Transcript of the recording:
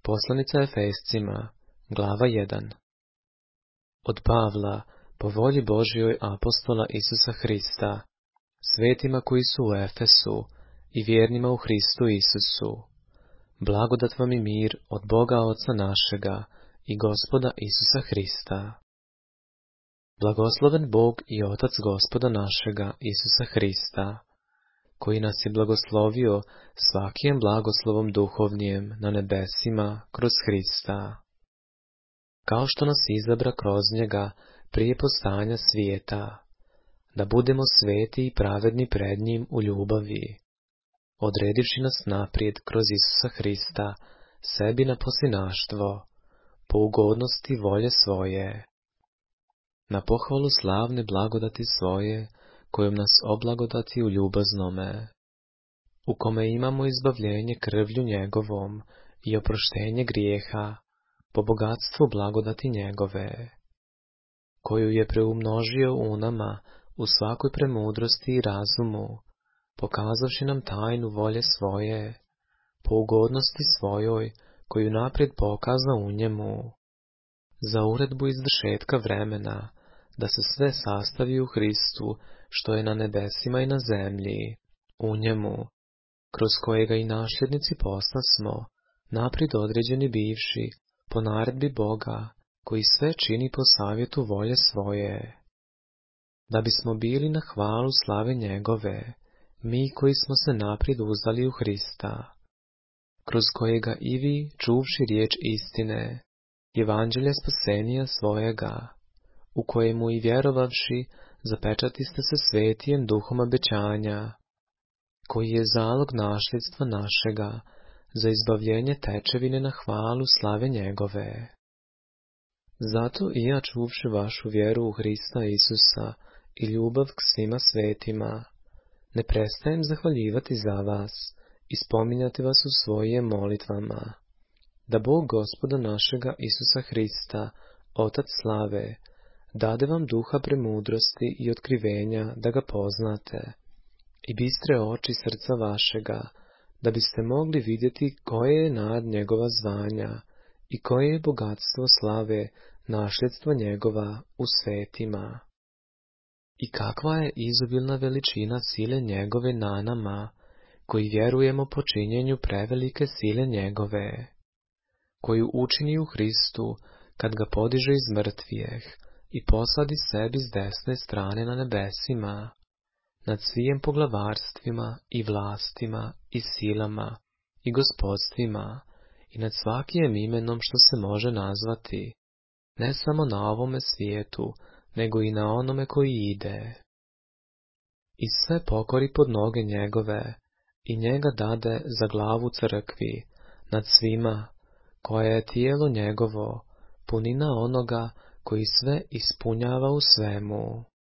Poslanica Efescima, glava 1. Od Pavla, po volji Božjoj apostola Isusa Hrista, svetima koji su u Efesu i vjernima u Hristu Isusu, blagodat vam i mir od Boga Oca našega i Gospoda Isusa Hrista. Blagosloven Bog i Otac Gospoda našega Isusa Hrista, koji nas je blagoslovio svakijem blagoslovom duhovnijem na nebesima kroz Hrista, kao što nas izabra kroz njega prije postajanja svijeta, da budemo sveti i pravedni pred njim u ljubavi, odredivši nas naprijed kroz Isusa Hrista sebi na posinaštvo, po ugodnosti volje svoje, na pohvalu slavne blagodati svoje, kojom nas oblagodati u ljubaznome, u kome imamo izbavljenje krvlju njegovom i oproštenje grijeha, po bogatstvu blagodati njegove, koju je preumnožio u nama u svakoj premudrosti i razumu, pokazavši nam tajnu volje svoje, po ugodnosti svojoj, koju naprijed pokaza u njemu, za uredbu izvršetka vremena, da se sve sastavi u Hristu, što je na nebesima i na zemlji, u njemu, kroz kojega i nasljednici postasmo, naprijed određeni bivši, po naredbi Boga, koji sve čini po savjetu volje svoje, da bismo bili na hvalu slave njegove, mi koji smo se naprijed uzdali u Hrista, kroz kojega i vi, čuvši riječ istine, evanđelja spasenija svojega, u kojemu i vjerovavši, zapečatiste se svetijem duhom obećanja, koji je zalog nasljedstva našega, za izbavljenje tečevine na hvalu slave njegove. Zato i ja, čuvši vašu vjeru u Hrista Isusa i ljubav k svima svetima, ne prestajem zahvaljivati za vas i spominjati vas u svojim molitvama, da Bog Gospoda našega Isusa Hrista, Otac slave, dade vam duha premudrosti i otkrivenja da ga poznate, i bistre oči srca vašega, da biste mogli vidjeti koje je nad njegova zvanja i koje je bogatstvo slave nasljedstva njegova u svetima. I kakva je izobilna veličina sile njegove na nama, koji vjerujemo po činjenju prevelike sile njegove, koju učini u Hristu kad ga podiže iz mrtvijeh i posadi sebi s desne strane na nebesima, nad svijem poglavarstvima i vlastima i silama i gospodstvima i nad svakijem imenom što se može nazvati, ne samo na ovome svijetu, nego i na onome koji ide. I sve pokori pod noge njegove i njega dade za glavu crkvi, nad svima, koja je tijelo njegovo, punina onoga koji sve ispunjava u svemu.